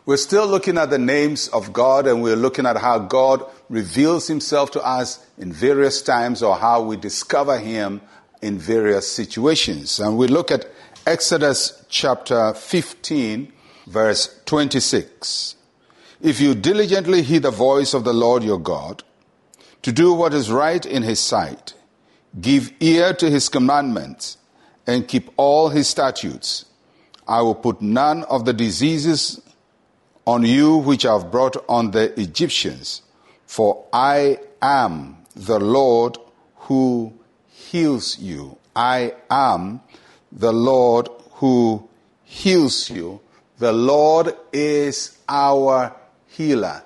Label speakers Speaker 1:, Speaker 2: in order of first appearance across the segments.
Speaker 1: We're still looking at the names of God, and we're looking at how God reveals himself to us in various times, or how we discover him in various situations. And we look at Exodus chapter 15, verse 26. If you diligently heed the voice of the Lord your God, to do what is right in his sight, give ear to his commandments, and keep all his statutes, I will put none of the diseases on you which I have brought on the Egyptians, for I am the Lord who heals you. I am the Lord who heals you. The Lord is our healer,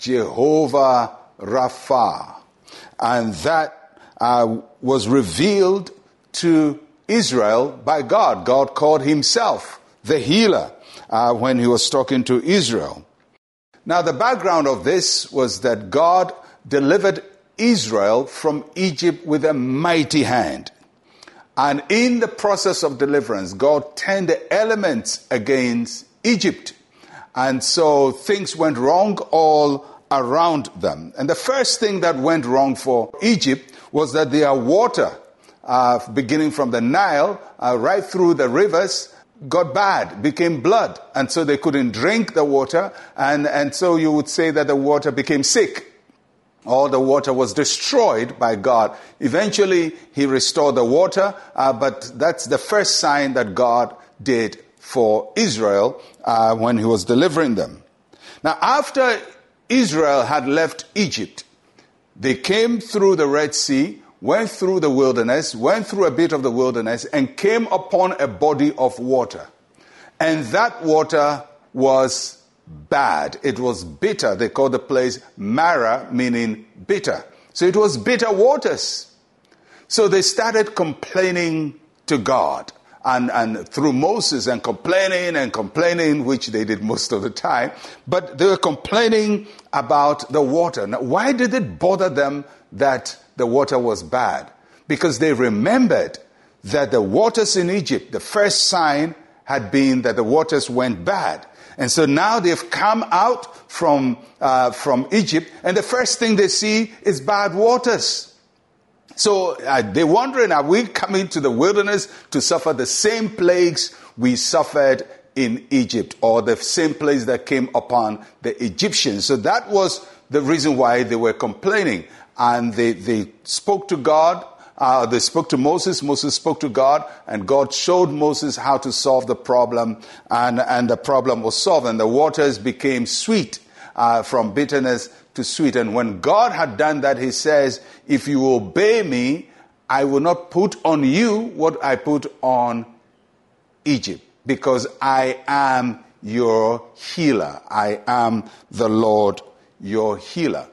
Speaker 1: Jehovah Rapha. And that was revealed to Israel by God. God called himself the healer when he was talking to Israel. Now, the background of this was that God delivered Israel from Egypt with a mighty hand. And in the process of deliverance, God turned the elements against Egypt. And so things went wrong all around them. And the first thing that went wrong for Egypt was that their water, beginning from the Nile, right through the rivers, got bad, became blood. And so they couldn't drink the water. And so you would say that the water became sick. All the water was destroyed by God. Eventually, he restored the water, but that's the first sign that God did for Israel when he was delivering them. Now, after Israel had left Egypt, they came through the Red Sea, went through the wilderness, went through a bit of the wilderness, and came upon a body of water. And that water was bad. It was bitter. They called the place Mara, meaning bitter. So it was bitter waters. So they started complaining to God. And through Moses, and complaining, which they did most of the time. But they were complaining about the water. Now, why did it bother them that the water was bad? Because they remembered that the waters in Egypt, the first sign had been that the waters went bad. And so now they've come out from Egypt, and the first thing they see is bad waters. So they're wondering, are we coming to the wilderness to suffer the same plagues we suffered in Egypt, or the same plagues that came upon the Egyptians? So that was the reason why they were complaining. And they spoke to God. They spoke to Moses. Moses spoke to God, and God showed Moses how to solve the problem. And the problem was solved, and the waters became sweet, from bitterness to sweet. And when God had done that, he says, if you obey me, I will not put on you what I put on Egypt, because I am your healer. I am the Lord, your healer.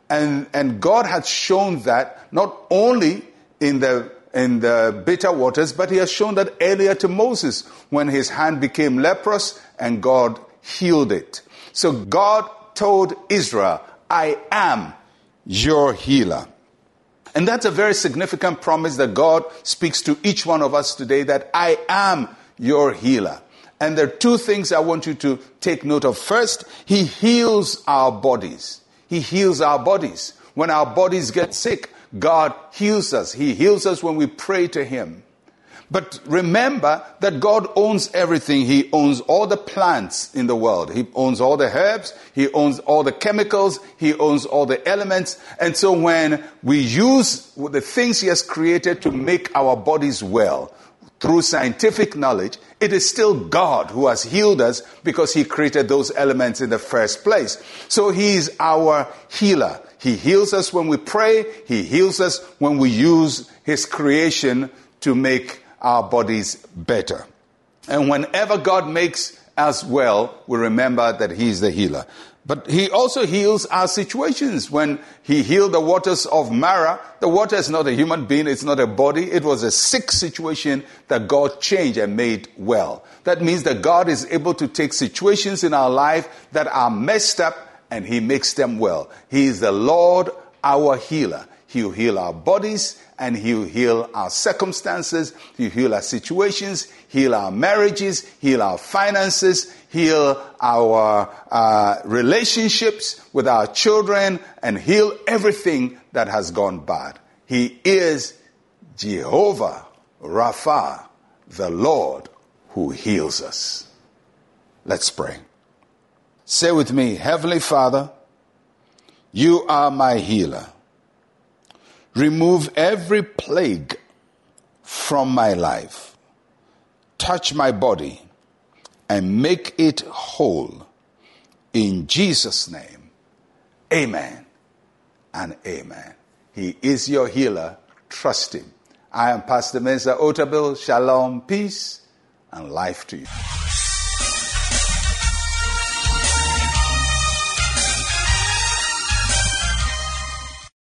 Speaker 1: And God had shown that not only in the bitter waters, but he has shown that earlier to Moses when his hand became leprous and God healed it. So God told Israel, I am your healer. And that's a very significant promise that God speaks to each one of us today, that I am your healer. And there are two things I want you to take note of. First, he heals our bodies. He heals our bodies. When our bodies get sick, God heals us. He heals us when we pray to him. But remember that God owns everything. He owns all the plants in the world. He owns all the herbs. He owns all the chemicals. He owns all the elements. And so when we use the things he has created to make our bodies well, through scientific knowledge, it is still God who has healed us because he created those elements in the first place. So he is our healer. He heals us when we pray. He heals us when we use his creation to make our bodies better. And whenever God makes us well, we remember that he is the healer. But he also heals our situations. When he healed the waters of Mara, the water is not a human being, it's not a body. It was a sick situation that God changed and made well. That means that God is able to take situations in our life that are messed up and he makes them well. He is the Lord, our healer. He'll heal our bodies, and He'll heal our circumstances. He'll heal our situations, heal our marriages, heal our finances, heal our relationships with our children, and heal everything that has gone bad. He is Jehovah Rapha, the Lord who heals us. Let's pray. Say with me, Heavenly Father, you are my healer. Remove every plague from my life. Touch my body and make it whole. In Jesus' name, amen and amen. He is your healer. Trust him. I am Pastor Mensa Otabil. Shalom, peace, and life to you.